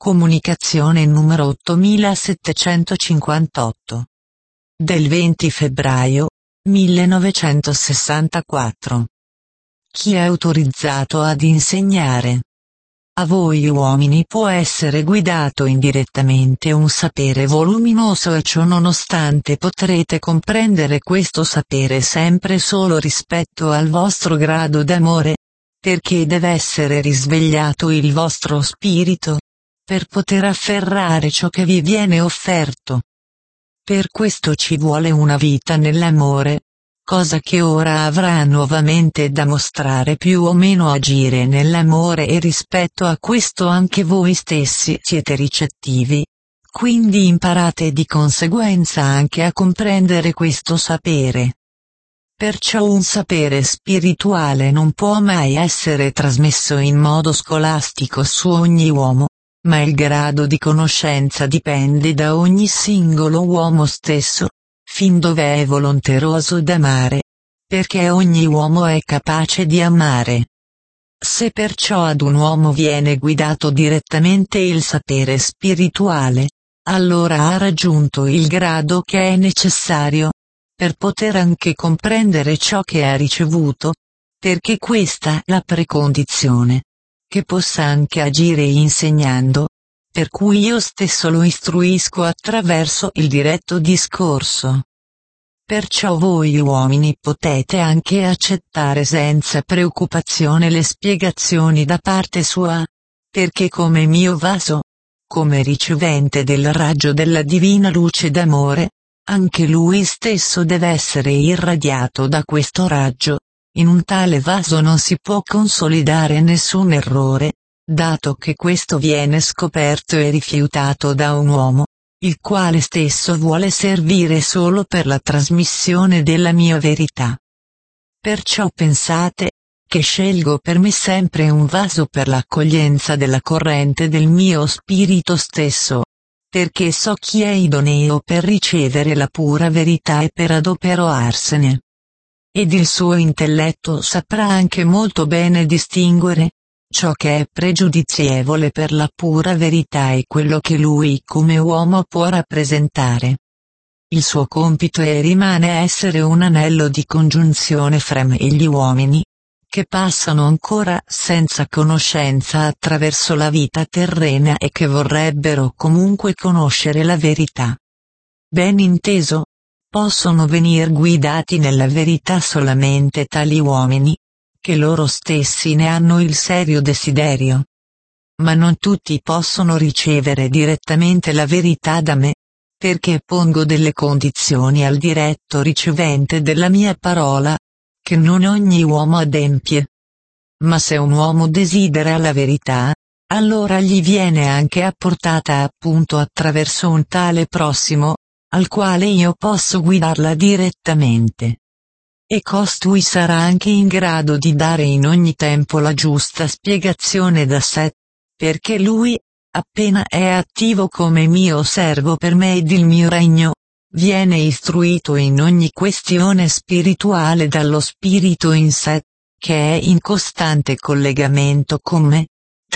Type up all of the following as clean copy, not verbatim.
Comunicazione numero 8758. Del 20 febbraio 1964. Chi è autorizzato ad insegnare? A voi uomini può essere guidato indirettamente un sapere voluminoso e ciò nonostante potrete comprendere questo sapere sempre solo rispetto al vostro grado d'amore, perché deve essere risvegliato il vostro spirito, per poter afferrare ciò che vi viene offerto. Per questo ci vuole una vita nell'amore, cosa che ora avrà nuovamente da mostrare più o meno agire nell'amore e rispetto a questo anche voi stessi siete ricettivi, quindi imparate di conseguenza anche a comprendere questo sapere. Perciò un sapere spirituale non può mai essere trasmesso in modo scolastico su ogni uomo, ma il grado di conoscenza dipende da ogni singolo uomo stesso, fin dove è volonteroso d'amare, perché ogni uomo è capace di amare. Se perciò ad un uomo viene guidato direttamente il sapere spirituale, allora ha raggiunto il grado che è necessario, per poter anche comprendere ciò che ha ricevuto, perché questa è la precondizione, che possa anche agire insegnando, per cui io stesso lo istruisco attraverso il diretto discorso. Perciò voi uomini potete anche accettare senza preoccupazione le spiegazioni da parte sua, perché come mio vaso, come ricevente del raggio della divina luce d'amore, anche lui stesso deve essere irradiato da questo raggio. In un tale vaso non si può consolidare nessun errore, dato che questo viene scoperto e rifiutato da un uomo, il quale stesso vuole servire solo per la trasmissione della mia verità. Perciò pensate, che scelgo per me sempre un vaso per l'accoglienza della corrente del mio spirito stesso, perché so chi è idoneo per ricevere la pura verità e per adoperarsene. Ed il suo intelletto saprà anche molto bene distinguere ciò che è pregiudizievole per la pura verità e quello che lui come uomo può rappresentare. Il suo compito è e rimane essere un anello di congiunzione fra me e gli uomini, che passano ancora senza conoscenza attraverso la vita terrena e che vorrebbero comunque conoscere la verità. Ben inteso? Possono venir guidati nella verità solamente tali uomini, che loro stessi ne hanno il serio desiderio. Ma non tutti possono ricevere direttamente la verità da me, perché pongo delle condizioni al diretto ricevente della mia parola, che non ogni uomo adempie. Ma se un uomo desidera la verità, allora gli viene anche apportata appunto attraverso un tale prossimo, al quale io posso guidarla direttamente. E costui sarà anche in grado di dare in ogni tempo la giusta spiegazione da sé, perché lui, appena è attivo come mio servo per me ed il mio regno, viene istruito in ogni questione spirituale dallo spirito in sé, che è in costante collegamento con me,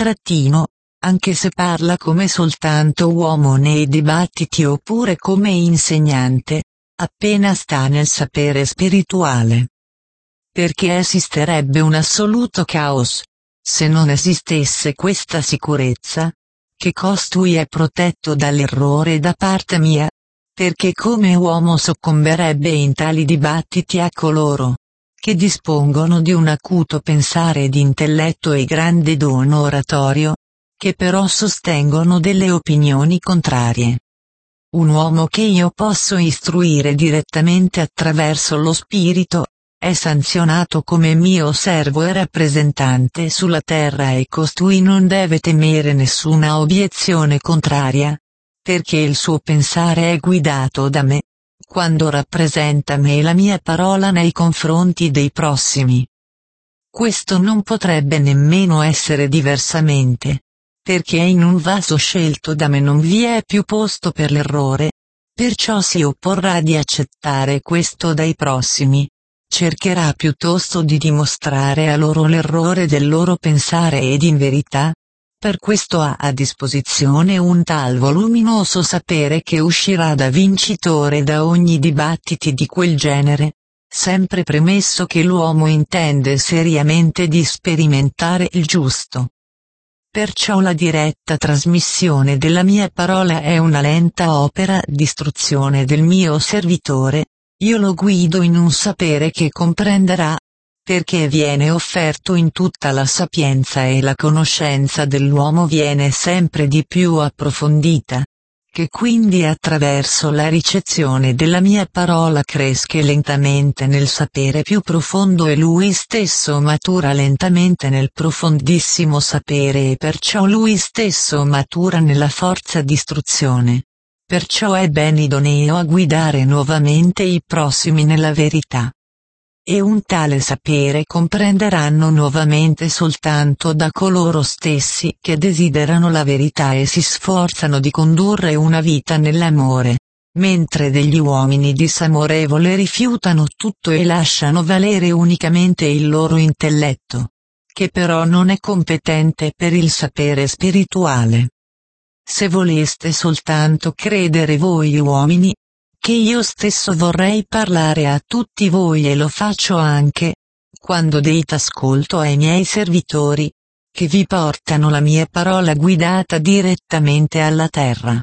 anche se parla come soltanto uomo nei dibattiti oppure come insegnante, appena sta nel sapere spirituale. Perché esisterebbe un assoluto caos, se non esistesse questa sicurezza, che costui è protetto dall'errore da parte mia, perché come uomo soccomberebbe in tali dibattiti a coloro che dispongono di un acuto pensare ed intelletto e grande dono oratorio, che però sostengono delle opinioni contrarie. Un uomo che io posso istruire direttamente attraverso lo spirito, è sanzionato come mio servo e rappresentante sulla terra e costui non deve temere nessuna obiezione contraria, perché il suo pensare è guidato da me, quando rappresenta me la mia parola nei confronti dei prossimi. Questo non potrebbe nemmeno essere diversamente, perché in un vaso scelto da me non vi è più posto per l'errore, perciò si opporrà di accettare questo dai prossimi, cercherà piuttosto di dimostrare a loro l'errore del loro pensare ed in verità, Per questo ha a disposizione un tal voluminoso sapere che uscirà da vincitore da ogni dibattiti di quel genere, sempre premesso che l'uomo intende seriamente di sperimentare il giusto. Perciò la diretta trasmissione della mia parola è una lenta opera di istruzione del mio servitore, io lo guido in un sapere che comprenderà, perché viene offerto in tutta la sapienza e la conoscenza dell'uomo viene sempre di più approfondita, che quindi attraverso la ricezione della mia parola cresce lentamente nel sapere più profondo e lui stesso matura lentamente nel profondissimo sapere e perciò lui stesso matura nella forza d'istruzione. Perciò è ben idoneo a guidare nuovamente i prossimi nella verità. E un tale sapere comprenderanno nuovamente soltanto da coloro stessi che desiderano la verità e si sforzano di condurre una vita nell'amore, mentre degli uomini disamorevole rifiutano tutto e lasciano valere unicamente il loro intelletto, che però non è competente per il sapere spirituale. Se voleste soltanto credere voi uomini, che io stesso vorrei parlare a tutti voi e lo faccio anche, quando date ascolto ai miei servitori, che vi portano la mia parola guidata direttamente alla terra.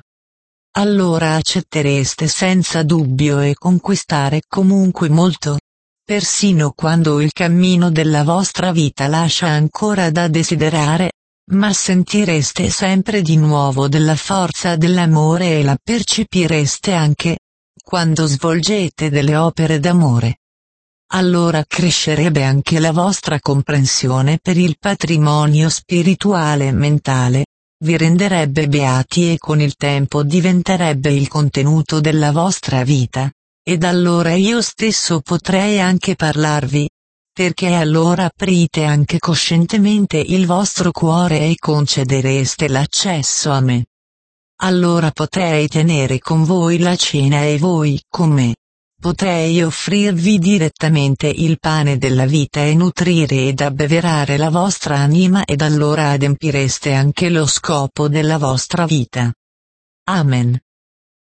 Allora accettereste senza dubbio e conquistare comunque molto, persino quando il cammino della vostra vita lascia ancora da desiderare, ma sentireste sempre di nuovo della forza dell'amore e la percepireste anche, quando svolgete delle opere d'amore. Allora crescerebbe anche la vostra comprensione per il patrimonio spirituale e mentale, vi renderebbe beati e con il tempo diventerebbe il contenuto della vostra vita, ed allora io stesso potrei anche parlarvi, perché allora aprite anche coscientemente il vostro cuore e concedereste l'accesso a me. Allora potrei tenere con voi la cena e voi con me. Potrei offrirvi direttamente il pane della vita e nutrire ed abbeverare la vostra anima ed allora adempireste anche lo scopo della vostra vita. Amen.